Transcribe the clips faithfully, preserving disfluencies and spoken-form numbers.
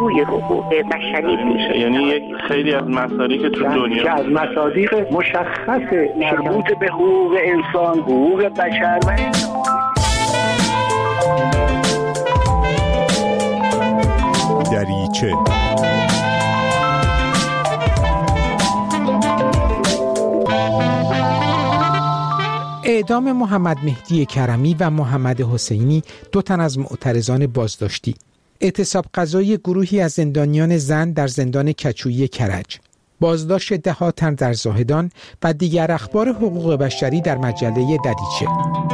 بهبوی حقوق بشری میشه. یعنی یک خیلی از مسائلی که تو دنیا که از مصادیق مشخص مربوط به حقوق انسان، حقوق بشر و دریچه اعدام محمد مهدی کرمی و محمد حسینی، دو تن از معترضان بازداشتی. اعتصاب قضایی گروهی از زندانیان زن در زندان کچویی کرج. بازداشت ده ها تن در زاهدان و دیگر اخبار حقوق بشری در مجله دریچه.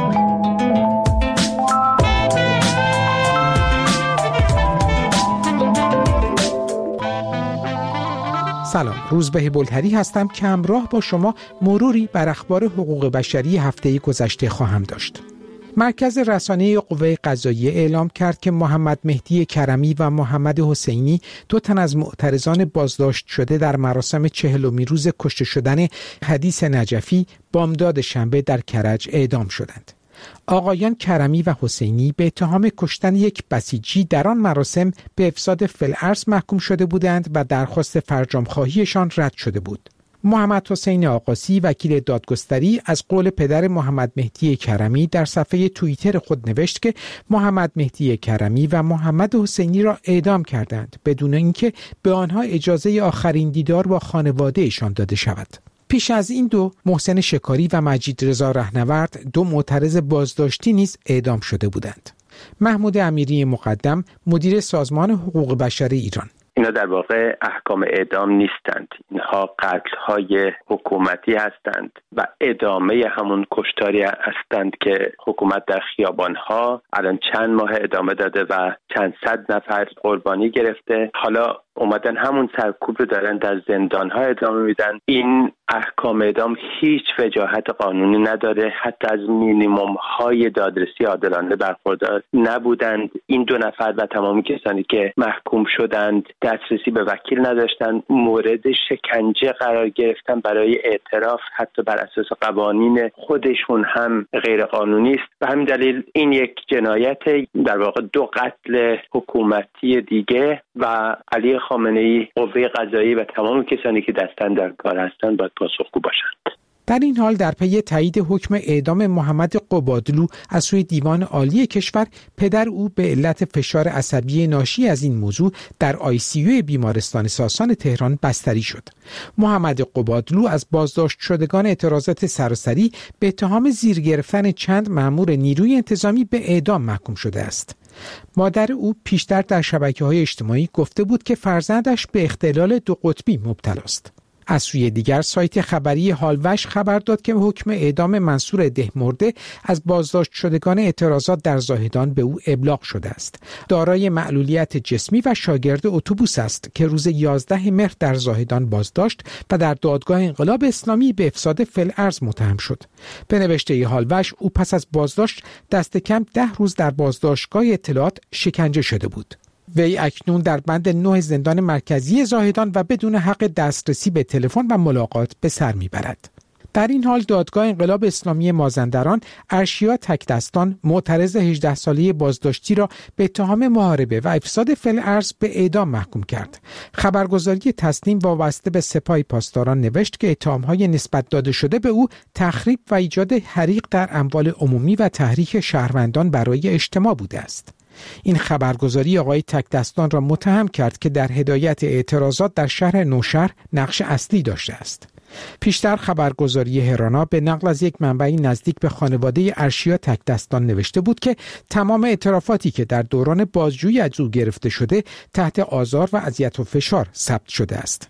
سلام، روزبه بلتری هستم که همراه با شما مروری بر اخبار حقوق بشری هفته گذشته خواهم داشت. مرکز رسانه قوه قضاییه اعلام کرد که محمد مهدی کرمی و محمد حسینی، دو تن از معترضان بازداشت شده در مراسم چهلمین روز کشته شدن حدیث نجفی، بامداد شنبه در کرج اعدام شدند. آقایان کرمی و حسینی به اتهام کشتن یک بسیجی در آن مراسم به افساد فی‌الارض محکوم شده بودند و درخواست فرجام‌خواهیشان رد شده بود. محمد حسین آقاسی، وکیل دادگستری، از قول پدر محمد مهدی کرمی در صفحه توییتر خود نوشت که محمد مهدی کرمی و محمد حسینی را اعدام کردند بدون اینکه به آنها اجازه آخرین دیدار با خانواده‌شان داده شود. پیش از این دو، محسن شکاری و مجید رضا رهنورد، دو معترض بازداشتی نیز اعدام شده بودند. محمود امیری مقدم، مدیر سازمان حقوق بشر ایران: اینا در واقع احکام اعدام نیستند، اینها قتل‌های حکومتی هستند و ادامه همون کشتاری هستند که حکومت در خیابان‌ها الان چند ماه ادامه داده و چند صد نفر قربانی گرفته. حالا اومدن همون سرکوب رو دارن در زندان‌ها ادامه میدن. این احکام اعدام هیچ وجاهت قانونی نداره، حتی از مینیمم‌های دادرسی عادلانه برخوردار نبودند. این دو نفر و تمامی کسانی که محکوم شدند دسترسی به وکیل نداشتند، مورد شکنجه قرار گرفتن برای اعتراف حتی بر اساس قوانین خودشون هم غیر قانونی است و همین دلیل این یک جنایت، در واقع دو قتل حکومتی دیگه و علی خامنه‌ای، قوه قضاییه و تمام کسانی که دستن در کار هستند باید پاسخگو باشند. در این حال در پی تایید حکم اعدام محمد قبادلو از سوی دیوان عالی کشور، پدر او به علت فشار عصبی ناشی از این موضوع در آی سی یو بیمارستان ساسان تهران بستری شد. محمد قبادلو از بازداشت شدگان اعتراضات سراسری به اتهام زیر گرفتن چند مأمور نیروی انتظامی به اعدام محکوم شده است. مادر او پیشتر در شبکه‌های اجتماعی گفته بود که فرزندش به اختلال دو قطبی مبتلا است. از سوی دیگر، سایت خبری حالوش خبر داد که حکم اعدام منصور دهمرده از بازداشت شدگان اعتراضات در زاهدان به او ابلاغ شده است. دارای معلولیت جسمی و شاگرد اتوبوس است که روز یازده مهر در زاهدان بازداشت و در دادگاه انقلاب اسلامی به افساد فی‌الارض متهم شد. به نوشته حالوش، او پس از بازداشت دست کم ده روز در بازداشتگاه اطلاعات شکنجه شده بود. وی اکنون در بند نه زندان مرکزی زاهدان و بدون حق دسترسی به تلفن و ملاقات به سر میبرد. در این حال دادگاه انقلاب اسلامی مازندران ارشیا تکدستان، معترض هجده ساله بازداشتی را به اتهام محاربه و افساد فی‌الارض به اعدام محکوم کرد. خبرگزاری تسنیم وابسته به سپاه پاسداران نوشت که اتهام‌های نسبت داده شده به او تخریب و ایجاد حریق در اموال عمومی و تحریک شهروندان برای اجتماع بوده است. این خبرگزاری آقای تکدستان را متهم کرد که در هدایت اعتراضات در شهر نوشهر نقش اصلی داشته است. پیشتر خبرگزاری هرانا به نقل از یک منبعی نزدیک به خانواده ارشیا تکدستان نوشته بود که تمام اعترافاتی که در دوران بازجویی از او گرفته شده تحت آزار و اذیت و فشار ثبت شده است.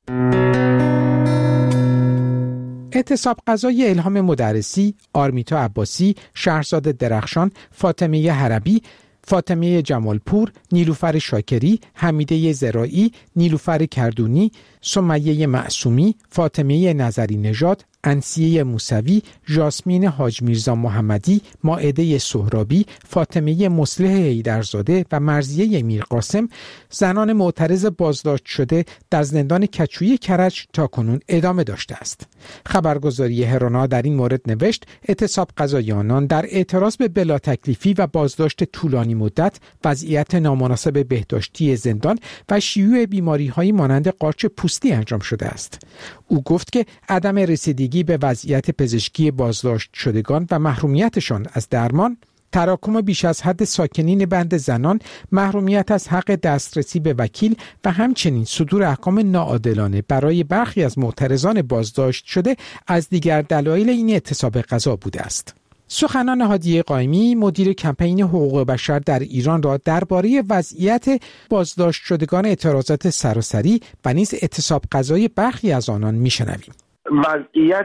اعتصاب قضایی الهام مدرسی، آرمیتا عباسی، شهرزاد درخشان، فاطمه حربی، فاطمه جمالپور، نیلوفر شاکری، حمیده زراعی، نیلوفر کردونی، سمیه معصومی، فاطمه نظری نژاد، انسیه موسوی، ژاسمین حاج میرزا محمدی، مائده سهرابی، فاطمه مصلح حیدرزاده و مرضیه میرقاسم زنان معترض بازداشت شده در زندان کچوی کرج تاکنون ادامه داشته است. خبرگزاری هرانا در این مورد نوشت اعتصاب قضایی آنان در اعتراض به بلا تکلیفی و بازداشت طولانی مدت، وضعیت نامناسب بهداشتی زندان و شیوع بیماری‌های مانند قارچ پوستی انجام شده است. او گفت که عدم رسیدگی به وضعیت پزشکی بازداشت شدگان و محرومیتشان از درمان، تراکم بیش از حد ساکنین بند زنان، محرومیت از حق دسترسی به وکیل و همچنین صدور احکام ناعادلانه برای برخی از معترضان بازداشت شده از دیگر دلایل این اعتصاب قضا بوده است. سخنان هادیه قائمی، مدیر کمپین حقوق بشر در ایران، را درباره وضعیت بازداشت شدگان اعتراضات سراسری و نیز اعتصاب قضایی برخی از آنان میشنویم. وضعیت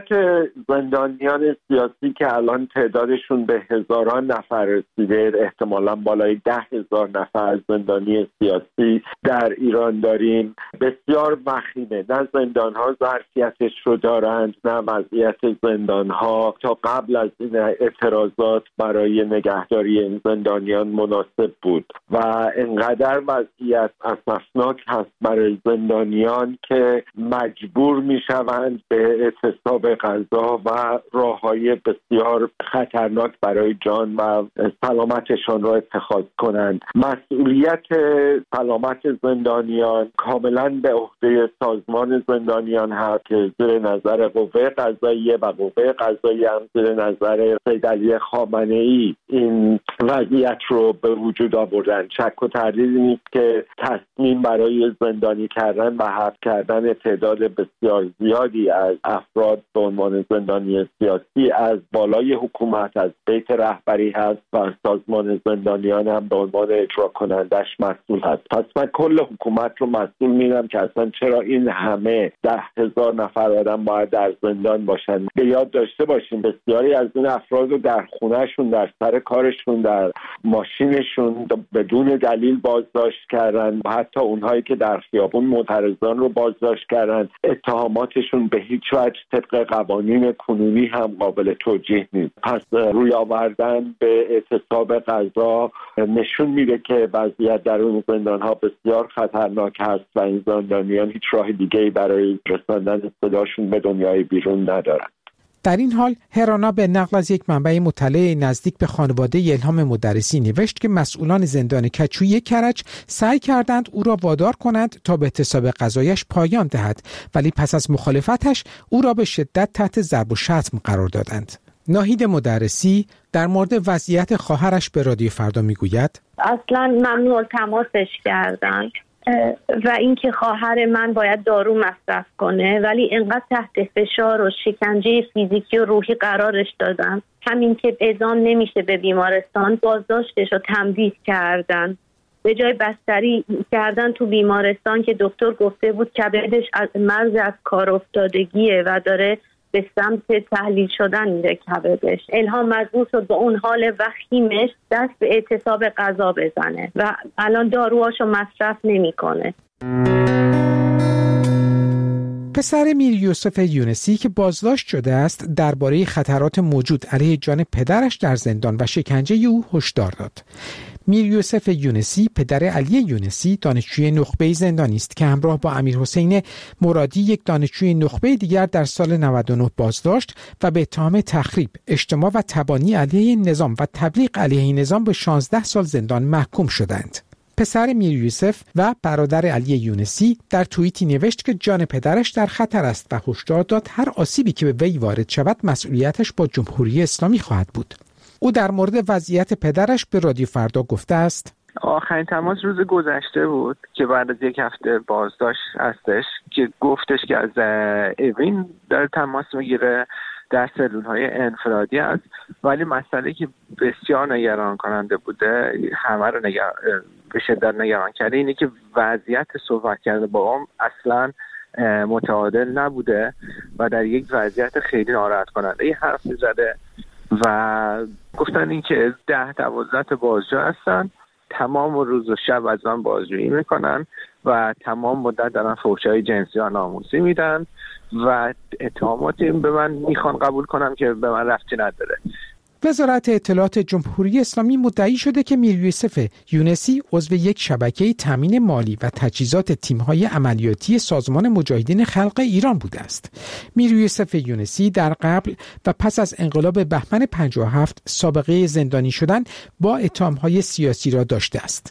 زندانیان سیاسی که الان تعدادشون به هزاران نفر رسیده، احتمالاً بالای ده هزار نفر زندانی سیاسی در ایران داریم، بسیار وخیمه. نه زندانها ظرفیتش رو دارند، نه وضعیت زندانها تا قبل از این اعتراضات برای نگهداری این زندانیان مناسب بود و انقدر وضعیت اسفناک هست برای زندانیان که مجبور میشوند به اعتصاب قضا و راههای بسیار خطرناک برای جان و سلامتشان را اتخاذ کنند. مسئولیت سلامت زندانیان کاملا به عهده سازمان زندانیان هست که زیر نظر قوه قضاییه و قوه قضاییه هم زیر نظر سید علی خامنه‌ای این وضعیت رو به وجود آوردن. شک و تردیدی نیست که تصمیم برای زندانی کردن و حبس کردن تعداد بسیار زیادی از افراد به عنوان زندانی سیاسی از بالای حکومت، از بیت رهبری هست و سازمان زندانیان هم به عنوان اجرا کنندش مسئول هست. پس من کل حکومت رو مسئول میدم که اصلا چرا این همه ده هزار نفر آدم باید در زندان باشن. به یاد داشته باشیم بسیاری از این افراد رو در خونهشون، در سر کارشون، در ماشینشون بدون دلیل بازداشت کردن و حتی اونهایی که در خیابون معترضان رو بازداشت کردن اتهاماتشون به هیچ وجه طبق قوانین کنونی هم قابل توجیه نیست. پس روی آوردن به اعتصاب قضا نشون میده که وضعیت در اون زندان‌ها بسیار خطرناک هست و این زندانیان هیچ راه دیگه‌ای برای رساندن صداشون به دنیای بیرون ندارن. در این حال هرانا به نقل از یک منبع مطلع نزدیک به خانواده الهام مدرسی نوشت که مسئولان زندان کچوی کرج سعی کردند او را وادار کنند تا به اعتصاب قضایش پایان دهد، ولی پس از مخالفتش او را به شدت تحت ضرب و شتم قرار دادند. ناهید مدرسی در مورد وضعیت خواهرش به رادیو فردا میگوید اصلا ممنوع تماسش کردند و اینکه خواهر من باید دارو مصرف کنه ولی اینقدر تحت فشار و شکنجه فیزیکی و روحی قرارش دادن، همین که اعزام نمیشه به بیمارستان بازداشتش رو تمدید کردن. به جای بستری کردن تو بیمارستان که دکتر گفته بود کبدش از مرز از کار افتادگیه و داره به سمت تحلیل شدن میره کبدش. الهام مجبور شد با اون حال وخیمش دست به اعتصاب غذا بزنه و الان داروهاشو مصرف نمیکنه. پسر میر یوسف یونسی که بازداشت شده است درباره خطرات موجود علیه جان پدرش در زندان و شکنجه او هشدار داد. میر یوسف یونسی پدر علی یونسی دانشجوی نخبه زندانی است که همراه با امیر حسین مرادی یک دانشجوی نخبه دیگر در سال نود و نه بازداشت و به اتهام تخریب، اجتماع و تبانی علیه نظام و تبلیغ علیه نظام به شانزده سال زندان محکوم شدند. پسر میر یوسف و برادر علی یونسی در توییتی نوشت که جان پدرش در خطر است و هشدار داد هر آسیبی که به وی وارد شود مسئولیتش با جمهوری اسلامی خواهد بود. او در مورد وضعیت پدرش به رادیو فردا گفته است آخرین تماس روز گذشته بود که بعد از یک هفته بازداشت هستش که گفتش که از اوین داره تماس میگیره، در سلول‌های انفرادی است، ولی مسئله که بسیار نگران کننده بوده، همه رو نگر... به شدت نگران کرده اینه که وضعیت صحبت کرده با هم اصلا متعادل نبوده و در یک وضعیت خیلی ناراحت کننده این حرف زده و گفتن این که ده دوازده بازجا هستن تمام روز و شب از من بازجویی میکنن و تمام مدت دارن فحش‌های جنسی و ناموسی میدن و اتهاماتی به من میخوان قبول کنم که به من ربطی نداره. وزارت اطلاعات جمهوری اسلامی مدعی شده که میریوسف یونسی عضو یک شبکه تامین مالی و تجهیزات تیم‌های عملیاتی سازمان مجاهدین خلق ایران بوده است. میریوسف یونسی در قبل و پس از انقلاب بهمن پنجاه و هفت سابقه زندانی شدن با اتهام‌های سیاسی را داشته است.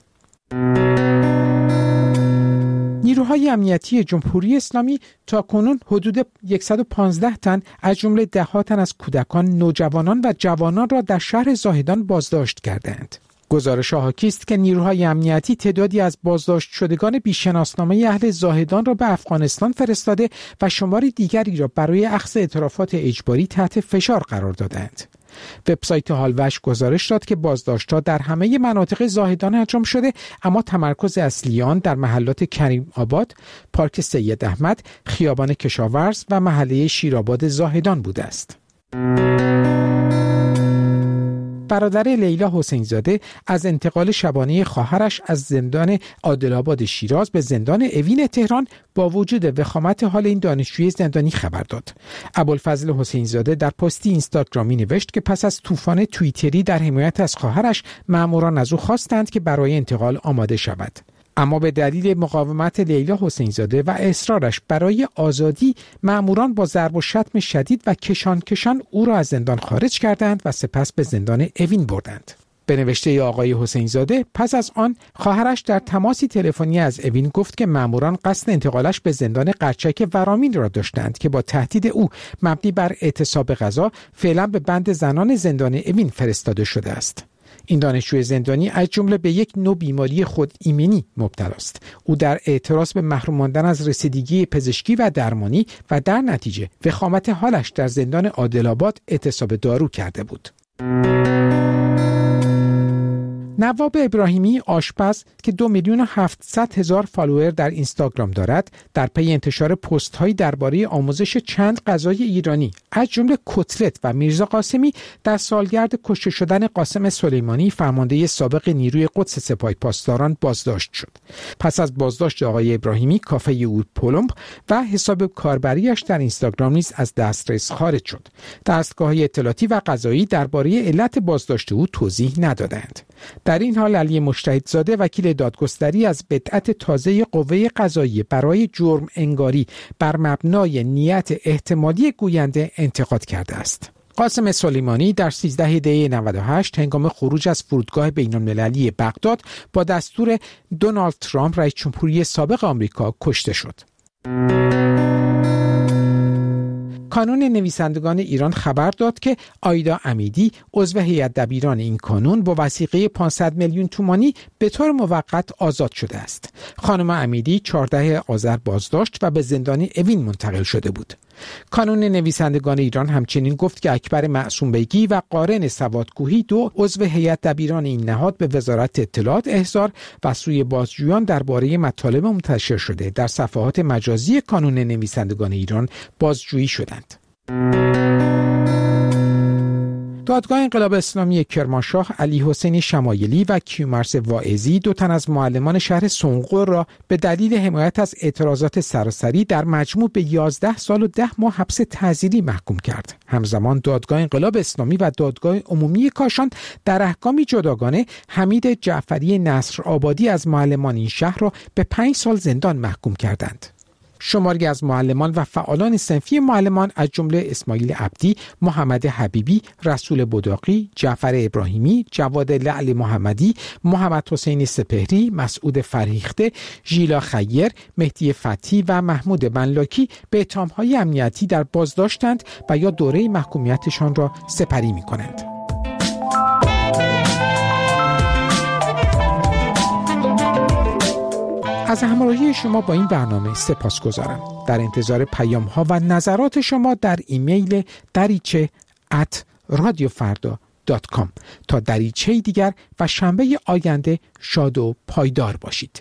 نیروهای امنیتی جمهوری اسلامی تاکنون حدود صد و پانزده تن از جمله ده ها تن از کودکان، نوجوانان و جوانان را در شهر زاهدان بازداشت کردند. گزارش حاکی است که نیروهای امنیتی تعدادی از بازداشت شدگان بی‌شناسنامه اهل زاهدان را به افغانستان فرستاده و شماری دیگری را برای اخذ اعترافات اجباری تحت فشار قرار دادند. وبسایت هالوش گزارش داد که بازداشت‌ها در همه مناطق زاهدان انجام شده، اما تمرکز اصلی آن در محلات کریم آباد، پارک سید احمد، خیابان کشاورز و محله شیرآباد زاهدان بوده است. برادر لیلا حسین زاده از انتقال شبانه خواهرش از زندان عادل‌آباد شیراز به زندان اوین تهران با وجود وخامت حال این دانشجوی زندانی خبر داد. ابوالفضل حسین زاده در پستی اینستاگرامی نوشت که پس از طوفان توییتری در حمایت از خواهرش، ماموران از او خواستند که برای انتقال آماده شود. اما به دلیل مقاومت لیلا حسین زاده و اصرارش برای آزادی، مأموران با ضرب و شتم شدید و کشان کشان او را از زندان خارج کردند و سپس به زندان اوین بردند. به نوشته آقای حسین زاده، پس از آن خواهرش در تماسی تلفنی از اوین گفت که مأموران قصد انتقالش به زندان قرچک ورامین را داشتند که با تهدید او مبنی بر اعتصاب غذا فعلا به بند زنان زندان اوین فرستاده شده است. این دانشجوی زندانی از جمله به یک نوع بیماری خود ایمنی مبتلا است. او در اعتراض به محروم ماندن از رسیدگی پزشکی و درمانی و در نتیجه وخامت حالش در زندان عادل‌آباد اعتصاب دارو کرده بود. نواب ابراهیمی، آشپز که دو میلیون و هفتصد هزار فالوور در اینستاگرام دارد، در پی انتشار پست هایی درباره آموزش چند غذای ایرانی از جمله کتلت و میرزا قاسمی در سالگرد کشته شدن قاسم سلیمانی، فرمانده سابق نیروی قدس سپاه پاسداران، بازداشت شد. پس از بازداشت آقای ابراهیمی، کافه او پولمب و حساب کاربریش در اینستاگرام نیز از دسترس خارج شد. دستگاه‌های اطلاعاتی و قضایی درباره علت بازداشت او توضیح ندادند. در این حال علی مجتهدزاده، وکیل دادگستری، از بدعت تازه قوه قضاییه برای جرم انگاری بر مبنای نیت احتمالی گوینده انتقاد کرده است. قاسم سلیمانی در سیزده دی نود و هشت هنگام خروج از فرودگاه بین‌المللی بغداد با دستور دونالد ترامپ رئیس جمهوری سابق آمریکا کشته شد. کانون نویسندگان ایران خبر داد که آیدا امیدی، عضو هیئت دبیران این کانون، با وثیقه پانصد میلیون تومانی به طور موقت آزاد شده است. خانم امیدی چهاردهم آذر بازداشت و به زندان اوین منتقل شده بود. کانون نویسندگان ایران همچنین گفت که اکبر معصوم بیگی و قارن سوادکوهی، دو عضو هیئت دبیران این نهاد، به وزارت اطلاعات احضار و سوی بازجویان درباره مطالب منتشر شده در صفحات مجازی کانون نویسندگان ایران بازجویی شدند. دادگاه انقلاب اسلامی کرمانشاه علی حسین شمایلی و کیومرث واعظی، دو تن از معلمان شهر سنقر، را به دلیل حمایت از اعتراضات سراسری در مجموع به یازده سال و ده ماه حبس تعزیری محکوم کرد. همزمان دادگاه انقلاب اسلامی و دادگاه عمومی کاشان در احکامی جداگانه حمید جعفری نصر آبادی از معلمان این شهر را به پنج سال زندان محکوم کردند. شماری از معلمان و فعالان صنفی معلمان از جمله اسماعیل عبدی، محمد حبیبی، رسول بداقی، جعفر ابراهیمی، جواد لعل محمدی، محمد حسین سپهری، مسعود فرهیخته، ژیلا خیر، مهدی فتحی و محمود ملاکی به اتهام‌های امنیتی در بازداشتند و یا دوره محکومیتشان را سپری می‌کنند. از همراهی شما با این برنامه سپاسگزارم. در انتظار پیام ها و نظرات شما در ایمیل دریچه ات رادیوفردا دات کام. تا دریچه دیگر و شنبه آینده شاد و پایدار باشید.